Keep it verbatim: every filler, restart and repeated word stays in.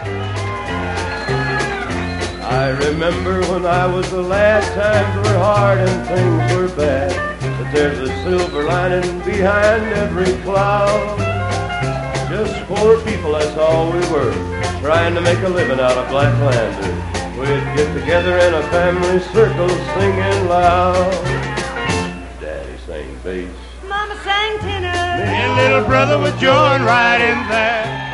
I remember when I was a lad, times were hard and things were bad, but there's a silver lining behind every cloud. Just poor people, that's all we were, trying to make a living out of black landers. We'd get together in a family circle singing loud. Daddy sang bass, Mama sang tenor, and little brother would join right in there.